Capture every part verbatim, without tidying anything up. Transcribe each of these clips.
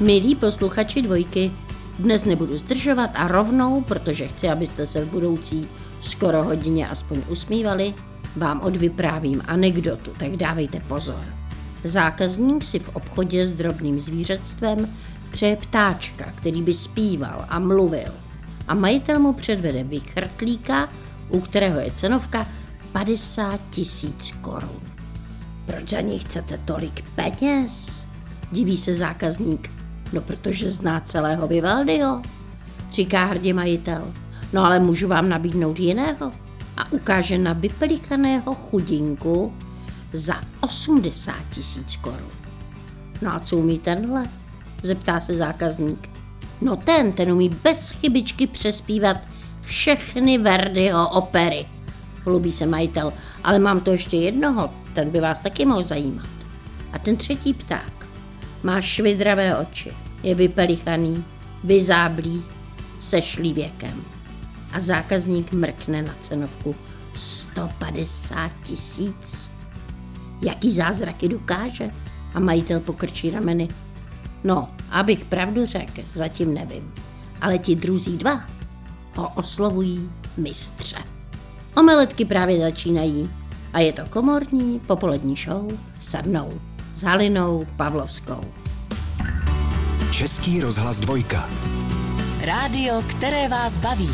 Milí posluchači Dvojky, dnes nebudu zdržovat a rovnou, protože chci, abyste se v budoucí skoro hodině aspoň usmívali, vám odvyprávím anekdotu, tak dávejte pozor. Zákazník si v obchodě s drobným zvířectvem přeje ptáčka, který by zpíval a mluvil. A majitel mu předvede vychrtlíka, u kterého je cenovka padesát tisíc korun. Proč za něj chcete tolik peněz? Diví se zákazník. No, protože zná celého Vivaldiho, říká hrdě majitel. No ale můžu vám nabídnout jiného. A ukáže na vypelikaného chudinku za osmdesát tisíc korun. No a co umí tenhle? Zeptá se zákazník. No ten, ten umí bez chybičky přespívat všechny Verdiho opery. Chlubí se majitel, ale mám to ještě jednoho, ten by vás taky mohl zajímat. A ten třetí pták má švidravé oči, je vypelichaný, vyzáblý, sešlý věkem. A zákazník mrkne na cenovku sto padesát tisíc. Jaký zázraky dokáže? A majitel pokrčí rameny. No, abych pravdu řekl, zatím nevím. Ale ti druzí dva ho oslovují mistře. Omeletky právě začínají a je to komorní popolední show se mnou, s Halinou Pavlovskou. Český rozhlas Dvojka. Rádio, které vás baví.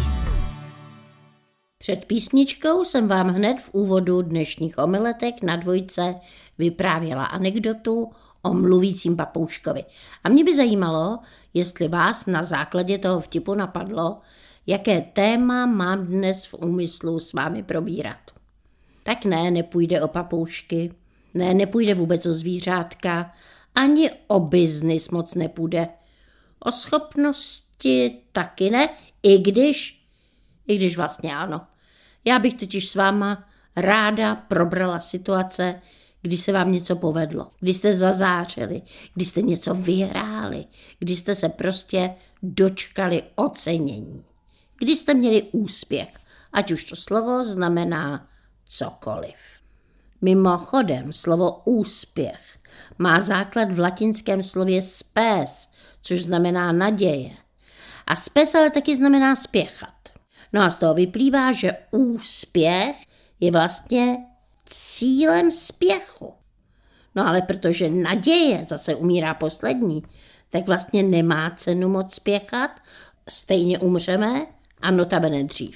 Před písničkou jsem vám hned v úvodu dnešních omeletek na Dvojce vyprávěla anekdotu o mluvícím papouškovi. A mě by zajímalo, jestli vás na základě toho vtipu napadlo, jaké téma mám dnes v úmyslu s vámi probírat. Tak ne, nepůjde o papoušky, ne, nepůjde vůbec o zvířátka, ani o biznis moc nepůjde. O schopnosti taky ne, i když, i když vlastně ano. Já bych totiž s váma ráda probrala situace, kdy se vám něco povedlo, kdy jste zazářili, kdy jste něco vyhráli, kdy jste se prostě dočkali ocenění, kdy jste měli úspěch, ať už to slovo znamená cokoliv. Mimochodem, slovo úspěch má základ v latinském slově spes, což znamená naděje. A spes ale taky znamená spěchat. No a z toho vyplývá, že úspěch je vlastně cílem spěchu. No ale protože naděje zase umírá poslední, tak vlastně nemá cenu moc spěchat, stejně umřeme a notabene dřív.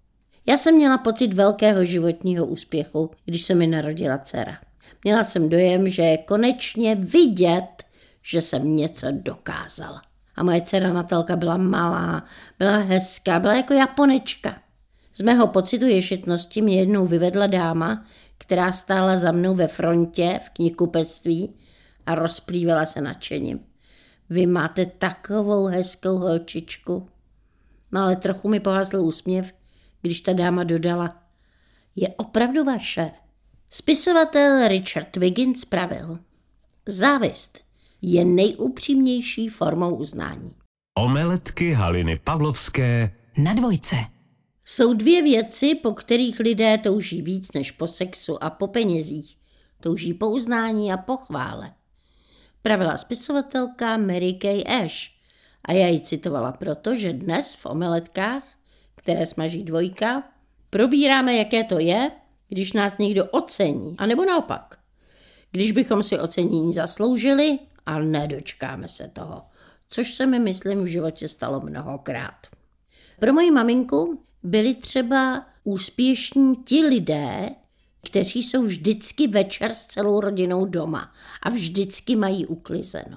Já jsem měla pocit velkého životního úspěchu, když se mi narodila dcera. Měla jsem dojem, že je konečně vidět, že jsem něco dokázala. A moje dcera Natálka byla malá, byla hezká, byla jako Japonečka. Z mého pocitu ješitnosti mě jednou vyvedla dáma, která stála za mnou ve frontě v knihkupectví a rozplývala se nadšením. Vy máte takovou hezkou holčičku. No ale trochu mi pohasl úsměv, když ta dáma dodala. Je opravdu vaše. Spisovatel Richard Wiggins pravil. Závist je nejupřímnější formou uznání. Omeletky Haliny Pavlovské na Dvojce. Jsou dvě věci, po kterých lidé touží víc než po sexu a po penězích. Touží po uznání a po chvále. Pravila spisovatelka Mary Kay Ash. A já ji citovala proto, že dnes v omeletkách, které smaží Dvojka, probíráme, jaké to je, když nás někdo ocení, anebo naopak. Když bychom si ocenění zasloužili a nedočkáme se toho, což se mi, myslím, v životě stalo mnohokrát. Pro moji maminku byli třeba úspěšní ti lidé, kteří jsou vždycky večer s celou rodinou doma a vždycky mají uklizeno.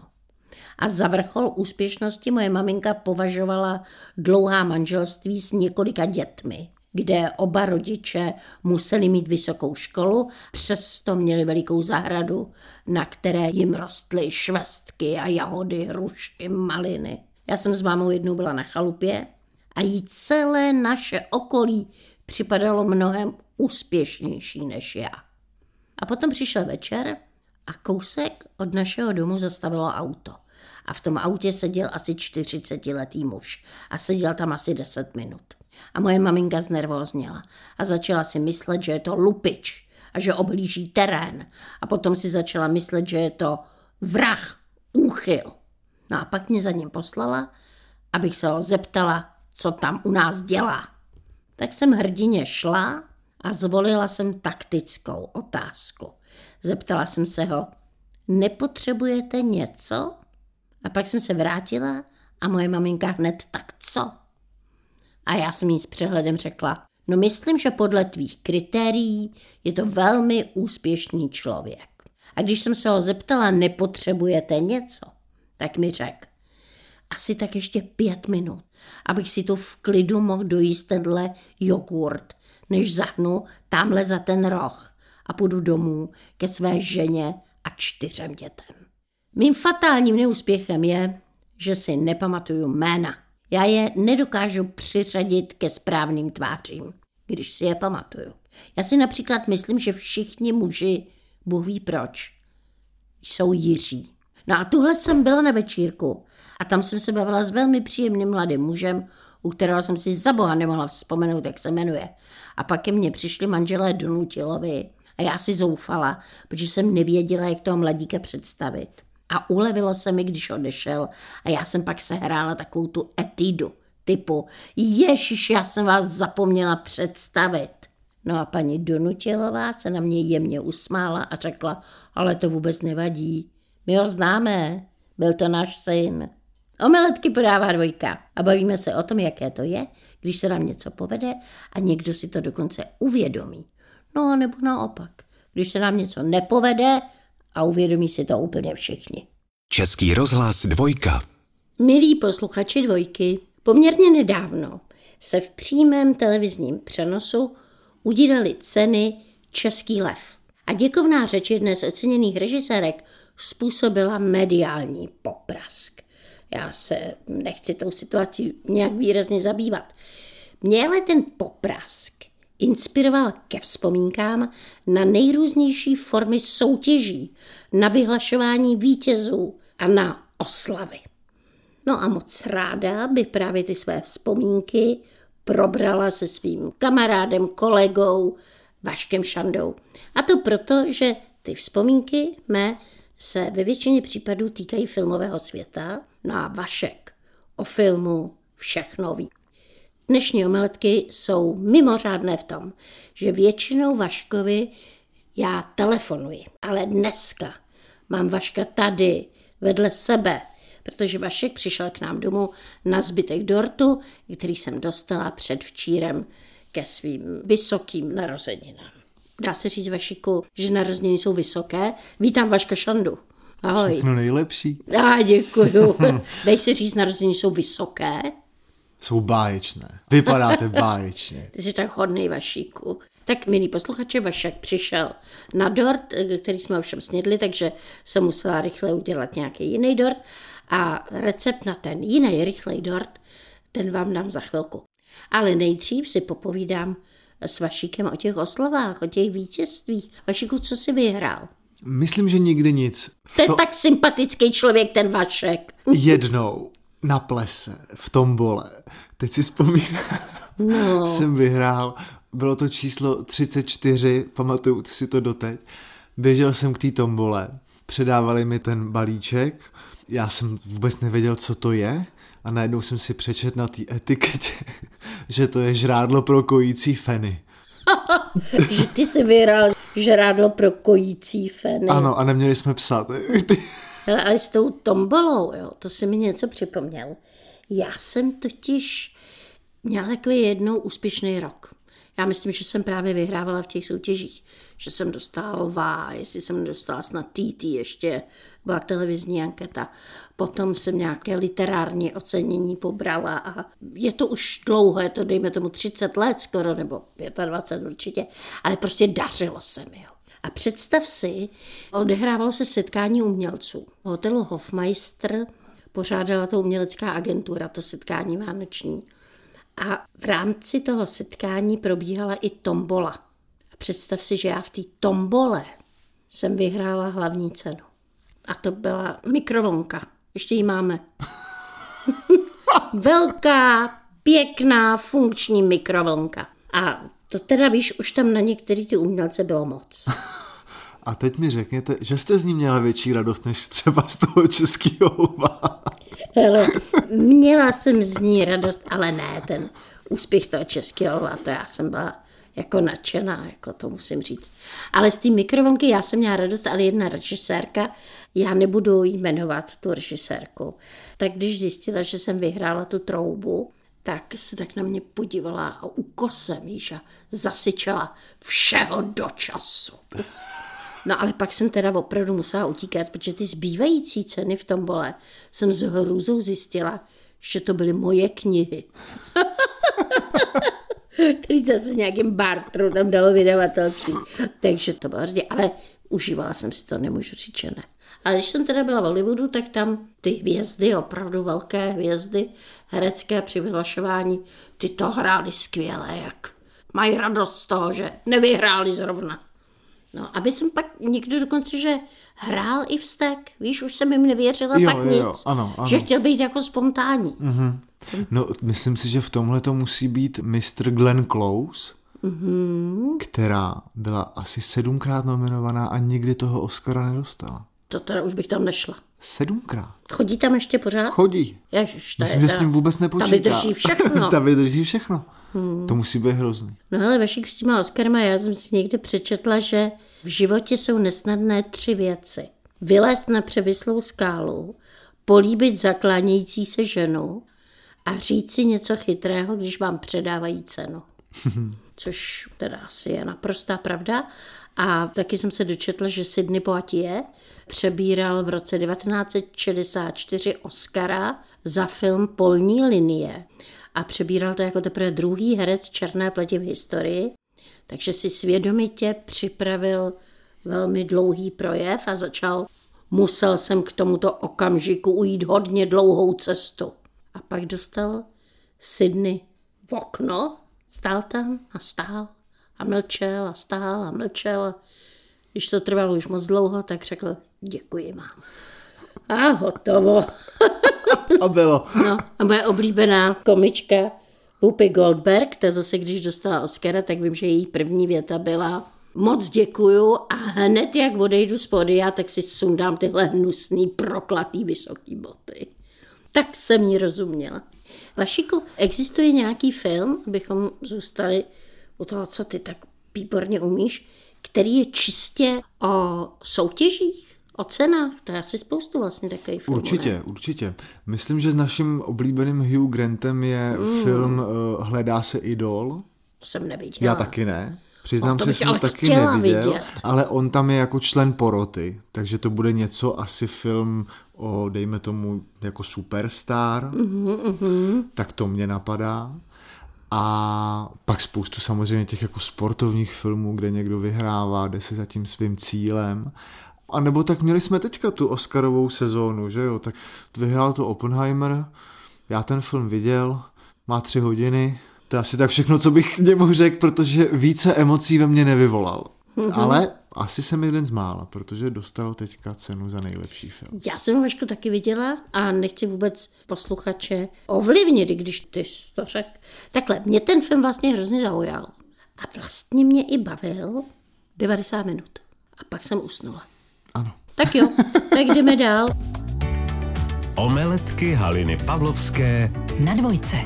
A za vrchol úspěšnosti moje maminka považovala dlouhá manželství s několika dětmi, kde oba rodiče museli mít vysokou školu, přesto měli velikou zahradu, na které jim rostly švestky a jahody, hrušky, maliny. Já jsem s mámou jednou byla na chalupě a jí celé naše okolí připadalo mnohem úspěšnější než já. A potom přišel večer a kousek od našeho domu zastavilo auto. A v tom autě seděl asi čtyřicetiletý muž a seděl tam asi deset minut. A moje maminka znervózněla a začala si myslet, že je to lupič a že oblíží terén. A potom si začala myslet, že je to vrah, úchyl. No a pak mě za ním poslala, abych se ho zeptala, co tam u nás dělá. Tak jsem hrdině šla a zvolila jsem taktickou otázku. Zeptala jsem se ho, nepotřebujete něco? A pak jsem se vrátila a moje maminka hned, tak co? A já jsem jí s přehledem řekla, no myslím, že podle tvých kritérií je to velmi úspěšný člověk. A když jsem se ho zeptala, nepotřebujete něco, tak mi řekl, asi tak ještě pět minut, abych si to v klidu mohl dojíst tenhle jogurt, než zahnu tamhle za ten roh a půjdu domů ke své ženě a čtyřem dětem. Mým fatálním neúspěchem je, že si nepamatuju jména. Já je nedokážu přiřadit ke správným tvářím, když si je pamatuju. Já si například myslím, že všichni muži, Bůh ví proč, jsou Jiří. No a tuhle jsem byla na večírku a tam jsem se bavila s velmi příjemným mladým mužem, u kterého jsem si za boha nemohla vzpomenout, jak se jmenuje. A pak ke mně přišli manželé Donutilovi a já si zoufala, protože jsem nevěděla, jak toho mladíka představit. A ulevilo se mi, když odešel a já jsem pak sehrála takovou tu etídu typu Ježiš, já jsem vás zapomněla představit. No a paní Donutilová se na mě jemně usmála a řekla, ale to vůbec nevadí. My ho známe, byl to náš syn. Omeletky podává Dvojka a bavíme se o tom, jaké to je, když se nám něco povede a někdo si to dokonce uvědomí. No nebo naopak, když se nám něco nepovede a uvědomí si to úplně všichni. Český rozhlas Dvojka. Milí posluchači Dvojky, poměrně nedávno se v přímém televizním přenosu udílely ceny Český lev. A děkovná řeč jedné z oceněných režisérek způsobila mediální poprask. Já se nechci tou situací nějak výrazně zabývat. Mě ale ten poprask inspiroval ke vzpomínkám na nejrůznější formy soutěží, na vyhlašování vítězů a na oslavy. No a moc ráda bych právě ty své vzpomínky probrala se svým kamarádem, kolegou Vaškem Šandou. A to proto, že ty vzpomínky mé se ve většině případů týkají filmového světa, no a Vašek o filmu všechno ví. Dnešní omeletky jsou mimořádné v tom, že většinou Vaškovi já telefonuji, ale dneska mám Vaška tady, vedle sebe, protože Vašek přišel k nám domů na zbytek dortu, který jsem dostala předvčírem ke svým vysokým narozeninám. Dá se říct, Vašiku, že narozeniny jsou vysoké? Vítám Vaška Šandu. Ahoj. Všechno nejlepší. A děkuju. Dej se říct, narozeniny jsou vysoké? Jsou báječné. Vypadáte báječně. Ty jsi tak hodnej, Vašíku. Tak, milí posluchače, Vašek přišel na dort, který jsme ovšem snědli, takže jsem musela rychle udělat nějaký jiný dort a recept na ten jiný rychlej dort, ten vám dám za chvilku. Ale nejdřív si popovídám s Vašíkem o těch oslavách, o těch vítězstvích. Vašíku, co jsi vyhrál? Myslím, že nikdy nic. To je tak sympatický člověk, ten Vašek. Jednou na plese, v tombole, teď si vzpomínám, no. jsem vyhrál, bylo to číslo třicet čtyři, pamatuju si to doteď. Běžel jsem k té tombole, předávali mi ten balíček, já jsem vůbec nevěděl, co to je a najednou jsem si přečetl na té etiketě, že to je žrádlo pro kojící feny. Že ty jsi vyhrál žrádlo pro kojící feny. Ano, a neměli jsme psát. Ale, ale s tou tombolou, jo, to si mi něco připomněl. Já jsem totiž měla takový jednou úspěšný rok. Já myslím, že jsem právě vyhrávala v těch soutěžích, že jsem dostala lva, jestli jsem dostala snad T T, ještě byla televizní anketa. Potom jsem nějaké literární ocenění pobrala a je to už dlouho, je to dejme tomu třicet let skoro, nebo dvacet pět určitě, ale prostě dařilo se mi, jo. A představ si, odehrávalo se setkání umělců. V hotelu Hofmeister pořádala to umělecká agentura, to setkání vánoční. A v rámci toho setkání probíhala i tombola. A představ si, že já v té tombole jsem vyhrála hlavní cenu. A to byla mikrovlnka. Ještě ji máme. Velká, pěkná, funkční mikrovlnka. A to teda víš, už tam na některý ty umělce bylo moc. A teď mi řekněte, že jste z ní měla větší radost, než třeba z toho Českého lva. Hele, měla jsem z ní radost, ale ne, ten úspěch z toho Českého lva, to já jsem byla jako nadšená, jako to musím říct. Ale z té mikrovlnky já jsem měla radost, ale jedna režisérka, já nebudu jmenovat tu režisérku, tak když zjistila, že jsem vyhrála tu troubu, tak se tak na mě podívala a úkosem, víš, a zasyčela všeho do času. No ale pak jsem teda opravdu musela utíkat, protože ty zbývající ceny v tombole jsem s hrůzou zjistila, že to byly moje knihy. Který zase nějakým bartru tam dalo vydavatelství. Takže to bylo hrozně, ale užívala jsem si to, nemůžu říct, že ne. Ale když jsem teda byla v Hollywoodu, tak tam ty hvězdy, opravdu velké hvězdy herecké při vyhlašování, ty to hrály skvěle, jak mají radost z toho, že nevyhráli zrovna. No, aby jsem pak někdo dokonce, že hrál i vztek, víš, už jsem jim nevěřila, jo, pak jo, nic, jo, ano, ano. Že chtěl být jako spontánní. Mm-hmm. No, myslím si, že v tomhle to musí být mister Glenn Close, mm-hmm. která byla asi sedmkrát nominovaná a nikdy toho Oscara nedostala. To teda už bych tam nešla. Sedmkrát. Chodí tam ještě pořád? Chodí. Ježiš, myslím, že s ním vůbec nepočítá. Ta vydrží všechno. Ta vydrží všechno. Hmm. To musí být hrozný. No hele, Vašek, s těma Oscarama, já jsem si někde přečetla, že v životě jsou nesnadné tři věci. Vylézt na převislou skálu, políbit zaklánějící se ženu a říct si něco chytrého, když vám předávají cenu. Což teda asi je naprostá pravda. A taky jsem se dočetla, že Sidney Poitier přebíral v roce devatenáct set šedesát čtyři Oscara za film Polní linie. A přebíral to jako teprve druhý herec černé pleti v historii. Takže si svědomitě připravil velmi dlouhý projev a začal, musel jsem k tomuto okamžiku ujít hodně dlouhou cestu. A pak dostal Sidney v okno, stál tam a stál a mlčel a stál a mlčel. Když to trvalo už moc dlouho, tak řekl, děkuji mám. A hotovo. A bylo. No, a moje oblíbená komička Whoopi Goldberg, ta zase, když dostala Oscara, tak vím, že její první věta byla moc děkuju a hned jak odejdu z pódia, tak si sundám tyhle hnusný, proklatý vysoký boty. Tak jsem jí rozuměla. Vašiku, existuje nějaký film, abychom zůstali u toho, co ty tak výborně umíš, který je čistě o soutěžích? O cenách, to je asi spoustu vlastně takových filmů. Určitě, ne? určitě. Myslím, že s naším oblíbeným Hugh Grantem je mm. film uh, Hledá se idol. To jsem neviděla. Já taky ne. Přiznám o, se, že jsem to taky neviděl, vidět. Ale on tam je jako člen poroty, takže to bude něco, asi film o, dejme tomu, jako superstar, mm-hmm, mm-hmm. tak to mě napadá. A pak spoustu samozřejmě těch jako sportovních filmů, kde někdo vyhrává, jde se za tím svým cílem. A nebo tak měli jsme teďka tu Oscarovou sezónu, že jo, tak vyhrál to Oppenheimer, já ten film viděl, má tři hodiny, to je asi tak všechno, co bych k němu řekl, protože více emocí ve mně nevyvolal. Mm-hmm. Ale asi jsem jeden z mála, protože dostal teďka cenu za nejlepší film. Já jsem ho Vašku taky viděla a nechci vůbec posluchače ovlivnit, když ty jsi to řekl. Takhle, mě ten film vlastně hrozně zaujal. A vlastně mě i bavil devadesát minut. A pak jsem usnula. Ano. Tak jo, tak jdeme dál. Omeletky Haliny Pavlovské na Dvojce.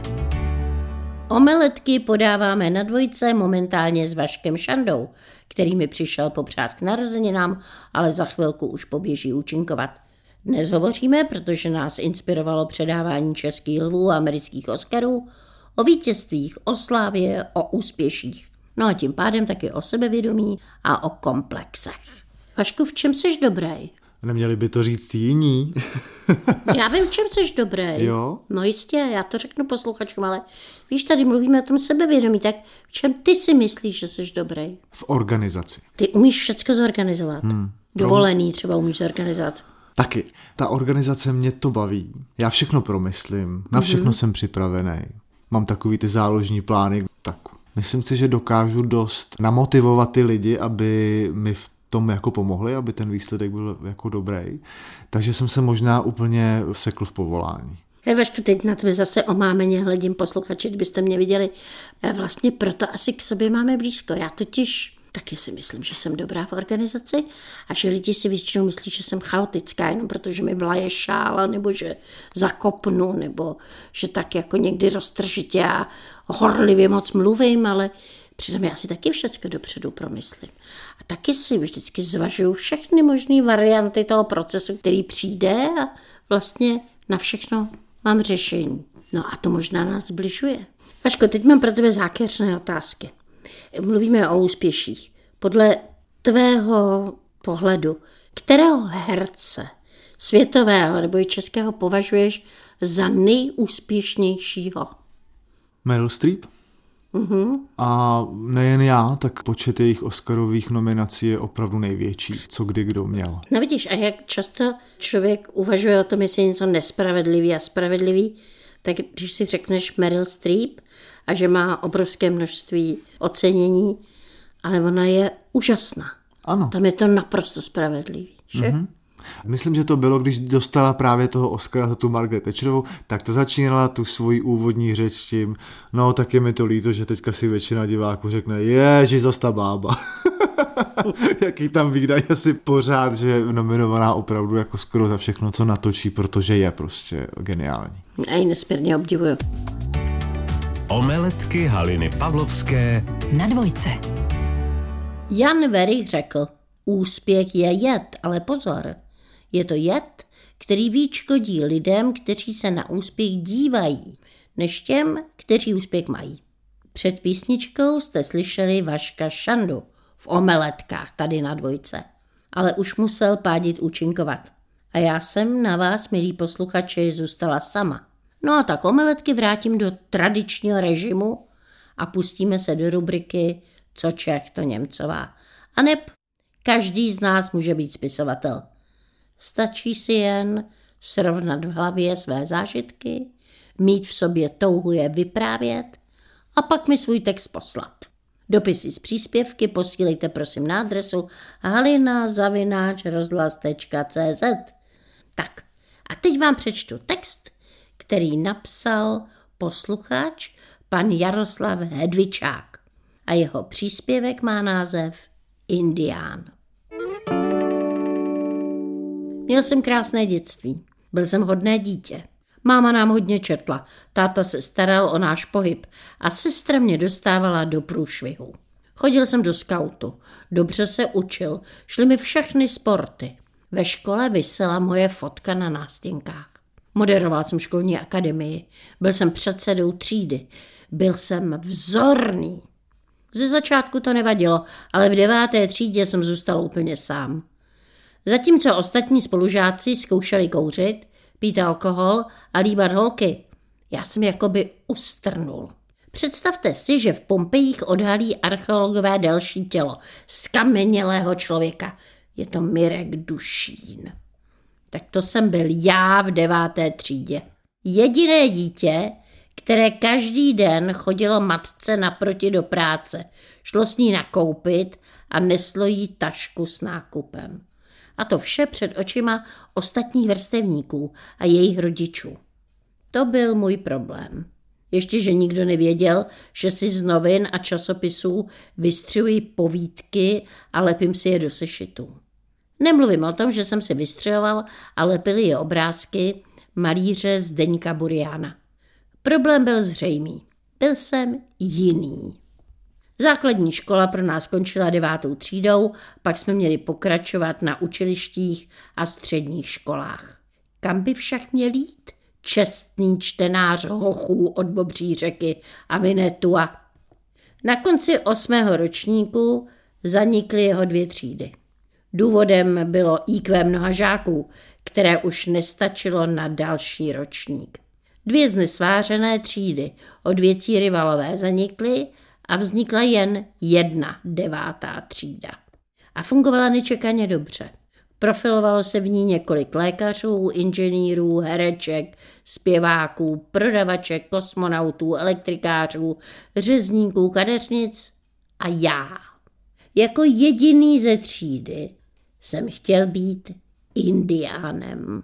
Omeletky podáváme na Dvojce momentálně s Vaškem Šandou, který mi přišel popřát k narozeninám, ale za chvilku už poběží účinkovat. Dnes hovoříme, protože nás inspirovalo předávání českých lvů a amerických Oscarů, o vítězstvích, o slávě, o úspěších. No a tím pádem taky o sebevědomí a o komplexech. Vašku, v čem seš dobrý? Neměli by to říct jiní. Já vím, v čem seš dobrý. Jo? No jistě, já to řeknu posluchačům, ale víš, tady mluvíme o tom sebevědomí, tak v čem ty si myslíš, že seš dobrý? V organizaci. Ty umíš všecko zorganizovat. Hmm. Dovolený třeba umíš zorganizovat. Taky. Ta organizace mě to baví. Já všechno promyslím, na všechno mm-hmm. jsem připravený. Mám takový ty záložní plány, tak myslím si, že dokážu dost namotivovat ty lidi, aby mi v tom jako pomohli, aby ten výsledek byl jako dobrý. Takže jsem se možná úplně sekl v povolání. Hej Vašku, teď na tebe zase omámeně hledím posluchači, kdybyste mě viděli. Vlastně proto asi k sobě máme blízko. Já totiž Taky si myslím, že jsem dobrá v organizaci a že lidi si většinou myslí, že jsem chaotická, jenom protože mi vlaje šála, nebo že zakopnu, nebo že tak jako někdy roztržitě a horlivě moc mluvím, ale přitom já si taky všechno dopředu promyslím. A taky si vždycky zvažuju všechny možné varianty toho procesu, který přijde a vlastně na všechno mám řešení. No a to možná nás zbližuje. Vaško, teď mám pro tebe zákeřné otázky. Mluvíme o úspěších. Podle tvého pohledu, kterého herce světového nebo i českého považuješ za nejúspěšnějšího? Meryl Streep? Uh-huh. A nejen já, tak počet jejich Oscarových nominací je opravdu největší, co kdy kdo měl. No vidíš, a jak často člověk uvažuje o tom, jestli je něco nespravedlivý a spravedlivý, tak když si řekneš Meryl Streep a že má obrovské množství ocenění, ale ona je úžasná. Ano. Tam je to naprosto spravedlivý, že? Mm-hmm. Myslím, že to bylo, když dostala právě toho Oscara za tu Margaret Thatcherovou, tak to začínala tu svoji úvodní řeč tím, no tak je mi to líto, že teďka si většina diváků řekne, ježiš, zas ta bába. Jaký tam výdaj asi pořád, že je nominovaná opravdu jako skoro za všechno, co natočí, protože je prostě geniální. A ji nesmírně obdivuju. Omeletky Haliny Pavlovské na Dvojce. Jan Werich řekl, úspěch je jed, ale pozor, je to jed, který víc škodí lidem, kteří se na úspěch dívají, než těm, kteří úspěch mají. Před písničkou jste slyšeli Vaška Šandu v Omeletkách tady na Dvojce, ale už musel pádit účinkovat. A já jsem na vás, milí posluchači, zůstala sama. No a tak omeletky vrátím do tradičního režimu a pustíme se do rubriky Co Čech, to Němcová. A neb každý z nás může být spisovatel. Stačí si jen srovnat v hlavě své zážitky, mít v sobě touhu je vyprávět a pak mi svůj text poslat. Dopisy z příspěvky posílejte prosím na adresu halina zavináč rozhlas tečka cé zet. Tak a teď vám přečtu text, který napsal posluchač pan Jaroslav Hedvičák a jeho příspěvek má název Indián. Měl jsem krásné dětství, byl jsem hodné dítě. Máma nám hodně četla, táta se staral o náš pohyb a sestra mě dostávala do průšvihu. Chodil jsem do skautu, dobře se učil, šly mi všechny sporty. Ve škole visela moje fotka na nástěnkách. Moderoval jsem školní akademii, byl jsem předsedou třídy, byl jsem vzorný. Ze začátku to nevadilo, ale v deváté třídě jsem zůstal úplně sám. Zatímco ostatní spolužáci zkoušeli kouřit, pít alkohol a líbat holky, já jsem jakoby ustrnul. Představte si, že v Pompejích odhalí archeologové další tělo zkamenělého člověka. Je to Mirek Dušín. Tak to jsem byl já v deváté třídě. Jediné dítě, které každý den chodilo matce naproti do práce, šlo s ní nakoupit a neslo jí tašku s nákupem. A to vše před očima ostatních vrstevníků a jejich rodičů. To byl můj problém. Ještě, že nikdo nevěděl, že si z novin a časopisů vystřihuji povídky a lepím si je do sešitů. Nemluvím o tom, že jsem si vystřihoval a lepil je obrázky malíře Zdeňka Buriana. Problém byl zřejmý. Byl jsem jiný. Základní škola pro nás končila devátou třídou, pak jsme měli pokračovat na učilištích a středních školách. Kam by však měl jít? Čestný čtenář hochů od Bobří řeky a Vinetua. Na konci osmého ročníku zanikly jeho dvě třídy. Důvodem bylo í kvé mnoha žáků, které už nestačilo na další ročník. Dvě znesvářené třídy od věcí rivalové zanikly a vznikla jen jedna devátá třída. A fungovala nečekaně dobře. Profilovalo se v ní několik lékařů, inženýrů, hereček, zpěváků, prodavaček, kosmonautů, elektrikářů, řezníků, kadeřnic a já. Jako jediný ze třídy jsem chtěl být indiánem.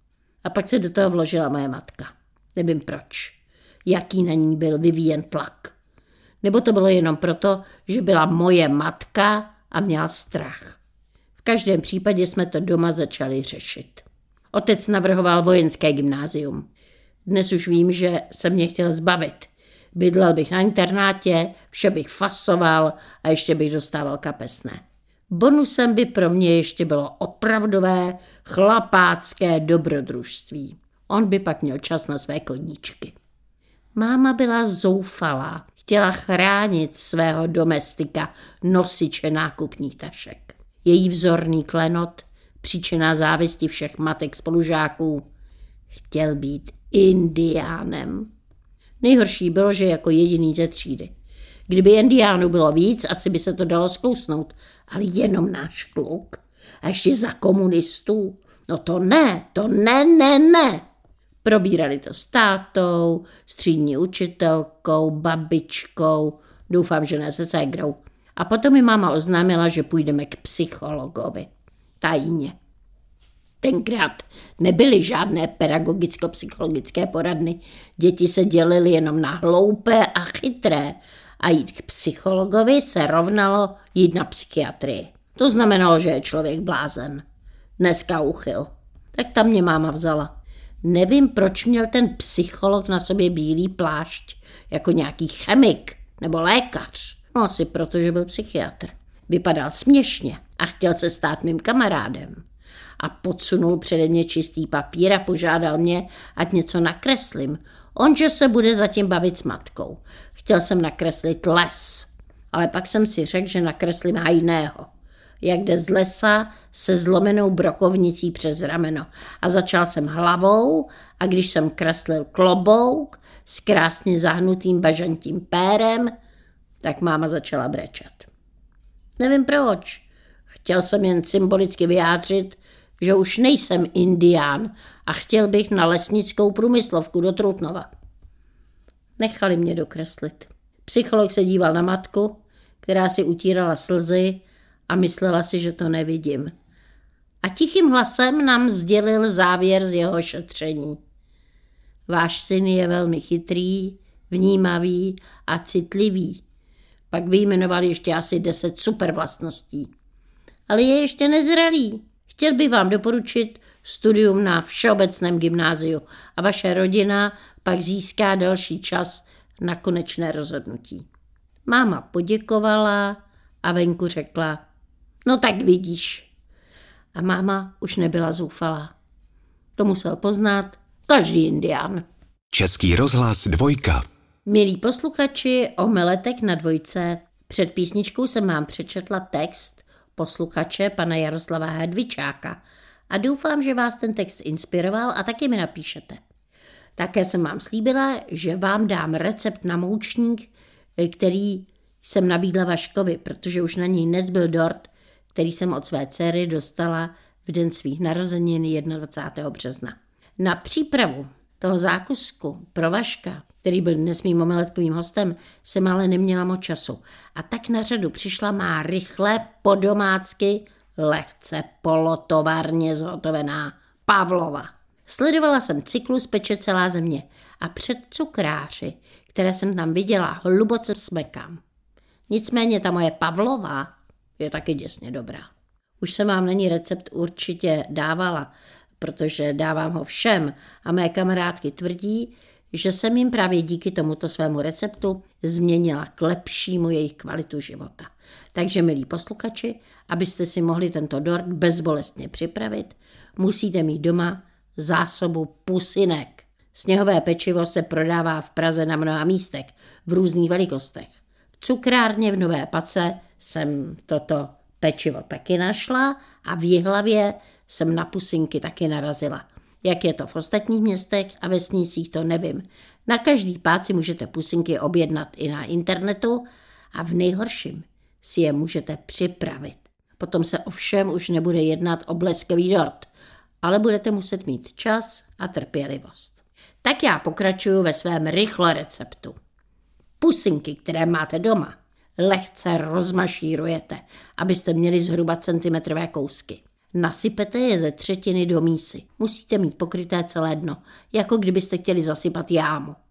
A pak se do toho vložila moje matka. Nevím proč. Jaký na ní byl vyvíjen tlak. Nebo to bylo jenom proto, že byla moje matka a měla strach. V každém případě jsme to doma začali řešit. Otec navrhoval vojenské gymnázium. Dnes už vím, že se mě chtěl zbavit. Bydlel bych na internátě, vše bych fasoval a ještě bych dostával kapesné. Bonusem by pro mě ještě bylo opravdové chlapácké dobrodružství. On by pak měl čas na své koníčky. Máma byla zoufalá. Chtěla chránit svého domestika, nosiče nákupních tašek. Její vzorný klenot, příčina závisti všech matek spolužáků, chtěl být indiánem. Nejhorší bylo, že jako jediný ze třídy. Kdyby indiánů bylo víc, asi by se to dalo zkousnout, ale jenom náš kluk. A ještě za komunistů. No to ne, to ne, ne, ne. Probírali to s tátou, s třídní učitelkou, babičkou, doufám, že ne se ségrou. A potom mi máma oznámila, že půjdeme k psychologovi. Tajně. Tenkrát nebyly žádné pedagogicko-psychologické poradny. Děti se dělily jenom na hloupé a chytré. A jít k psychologovi se rovnalo jít na psychiatrii. To znamenalo, že je člověk blázen. Dneska uchyl. Tak tam mě máma vzala. Nevím, proč měl ten psycholog na sobě bílý plášť, jako nějaký chemik nebo lékař. No asi proto, že byl psychiatr. Vypadal směšně a chtěl se stát mým kamarádem. A podsunul přede mě čistý papír a požádal mě, ať něco nakreslím. On, že se bude zatím bavit s matkou. Chtěl jsem nakreslit les, ale pak jsem si řekl, že nakreslím hajného. Jak jde z lesa se zlomenou brokovnicí přes rameno. A začal jsem hlavou a když jsem kreslil klobouk s krásně zahnutým bažantím pérem, tak máma začala brečet. Nevím proč. Chtěl jsem jen symbolicky vyjádřit, že už nejsem indián a chtěl bych na lesnickou průmyslovku do Trutnova. Nechali mě dokreslit. Psycholog se díval na matku, která si utírala slzy a myslela si, že to nevidím. A tichým hlasem nám sdělil závěr z jeho šetření. Váš syn je velmi chytrý, vnímavý a citlivý. Pak vyjmenoval ještě asi deset supervlastností. Ale je ještě nezralý. Chtěl bych vám doporučit studium na všeobecném gymnáziu a vaše rodina pak získá další čas na konečné rozhodnutí. Máma poděkovala a venku řekla, no tak vidíš. A máma už nebyla zoufalá. To musel poznat každý indián. Český rozhlas dvojka. Milí posluchači, omeletek na dvojce. Před písničkou jsem vám přečetla text posluchače pana Jaroslava Hedvičáka a doufám, že vás ten text inspiroval a taky mi napíšete. Také jsem vám slíbila, že vám dám recept na moučník, který jsem nabídla Vaškovi, protože už na něj nezbyl dort, který jsem od své dcery dostala v den svých narozenin dvacátého prvního března. Na přípravu toho zákusku pro Vaška, který byl dnes mým omeletkovým hostem, jsem ale neměla moc času. A tak na řadu přišla má rychle podomácky, lehce polotovárně zhotovená Pavlova. Sledovala jsem cyklus Peče celá země a před cukráři, které jsem tam viděla, hluboce smekám. Nicméně ta moje Pavlova je taky děsně dobrá. Už jsem vám na ní recept určitě dávala, protože dávám ho všem a mé kamarádky tvrdí, že jsem jim právě díky tomuto svému receptu změnila k lepšímu jejich kvalitu života. Takže, milí posluchači, abyste si mohli tento dort bezbolestně připravit, musíte mít doma zásobu pusinek. Sněhové pečivo se prodává v Praze na mnoha místech, v různých velikostech. V cukrárně v Nové Pace jsem toto pečivo taky našla a v Jihlavě jsem na pusinky taky narazila. Jak je to v ostatních městech a vesnicích, to nevím. Na každý pád si můžete pusinky objednat i na internetu a v nejhorším si je můžete připravit. Potom se ovšem už nebude jednat o bleskový dort, ale budete muset mít čas a trpělivost. Tak já pokračuju ve svém rychle receptu. Pusinky, které máte doma, lehce rozmašírujete, abyste měli zhruba centimetrové kousky. Nasypete je ze třetiny do mísy. Musíte mít pokryté celé dno, jako kdybyste chtěli zasypat jámu.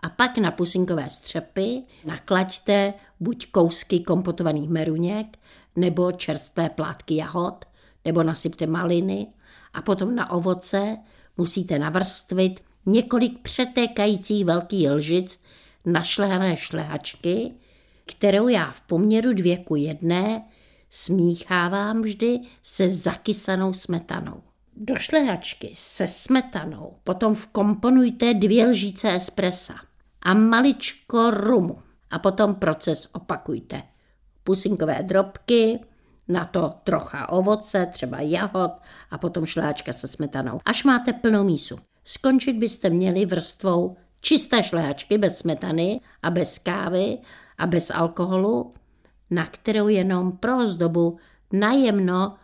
A pak na pusinkové střepy naklaďte buď kousky kompotovaných meruněk, nebo čerstvé plátky jahod, nebo nasypte maliny a potom na ovoce musíte navrstvit několik přetékajících velkých lžic našlehané šlehačky, kterou já v poměru dvě ku jedné smíchávám vždy se zakysanou smetanou. Do šlehačky se smetanou potom vkomponujte dvě lžíce espressa a maličko rumu a potom proces opakujte. Pusinkové drobky, na to trocha ovoce, třeba jahod a potom šlehačka se smetanou. Až máte plnou mísu. Skončit byste měli vrstvou čisté šlehačky bez smetany a bez kávy a bez alkoholu, na kterou jenom pro ozdobu najemno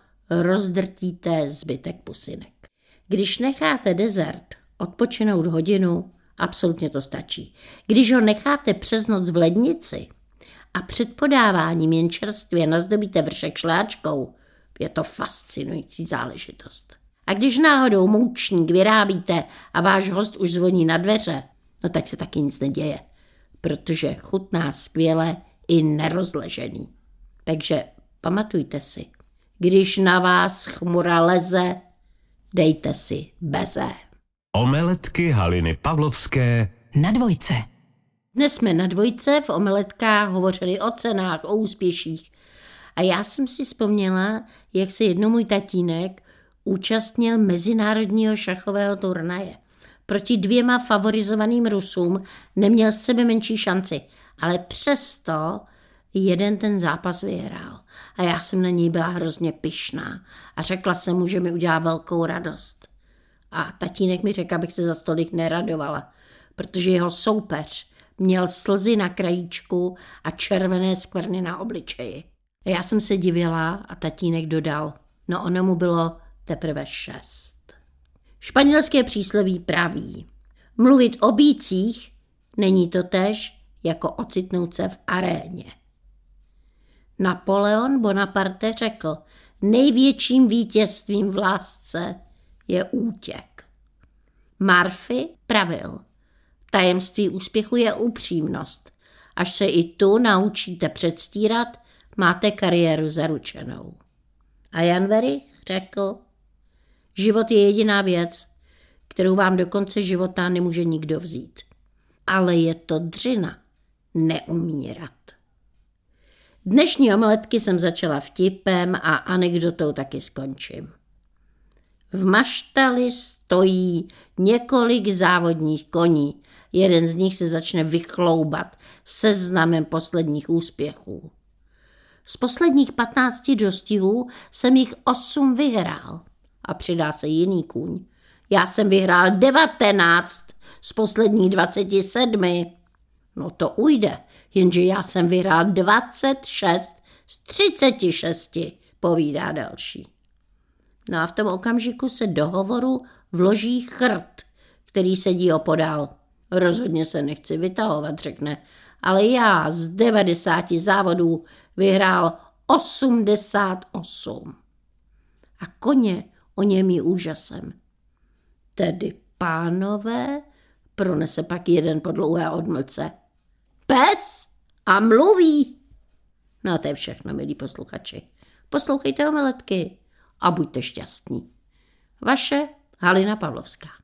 rozdrtíte zbytek pusinek. Když necháte dezert odpočinout hodinu, absolutně to stačí. Když ho necháte přes noc v lednici a před podáváním jen čerstvě nazdobíte vršek šlehačkou, je to fascinující záležitost. A když náhodou moučník vyrábíte a váš host už zvoní na dveře, no tak se taky nic neděje, protože chutná skvěle i nerozležený. Takže pamatujte si, když na vás chmura leze, dejte si beze. Omeletky Haliny Pavlovské Na dvojce. Dnes jsme na dvojce v omeletkách hovořili o cenách, o úspěších. A já jsem si vzpomněla, jak se jednou můj tatínek účastnil mezinárodního šachového turnaje. Proti dvěma favorizovaným Rusům neměl sebe menší šanci, ale přesto jeden ten zápas vyhrál. A já jsem na něj byla hrozně pyšná a řekla jsem mu, že mi udělá velkou radost. A tatínek mi řekl, abych se za stolik neradovala, protože jeho soupeř měl slzy na krajíčku a červené skvrny na obličeji. A já jsem se divila a tatínek dodal, no ono mu bylo teprve šest. Španělské přísloví praví, mluvit o býcích není totéž jako ocitnout se v aréně. Napoleon Bonaparte řekl, největším vítězstvím v lásce je útěk. Murphy pravil, tajemství úspěchu je upřímnost. Až se i tu naučíte předstírat, máte kariéru zaručenou. A Jan Werich řekl, život je jediná věc, kterou vám do konce života nemůže nikdo vzít. Ale je to dřina neumírat. Dnešní omeletky jsem začala vtipem a anekdotou taky skončím. V maštali stojí několik závodních koní. Jeden z nich se začne vychloubat seznamem posledních úspěchů. Z posledních patnácti dostihů jsem jich osm vyhrál. A přidá se jiný kůň. Já jsem vyhrál devatenáct z posledních dvaceti sedmi. No to ujde, jenže já jsem vyhrál dvacet šest z třiceti šesti, povídá další. No a v tom okamžiku se do hovoru vloží chrt, který sedí opodál. Rozhodně se nechci vytahovat, řekne, ale já z devadesáti závodů vyhrál osmdesát osm. A koně o něm jí úžasem. Tedy pánové, pronese pak jeden po dlouhé odmlce. Pes a mluví. No a to je všechno, milí posluchači. Poslouchejte omeletky a buďte šťastní. Vaše Halina Pavlovská.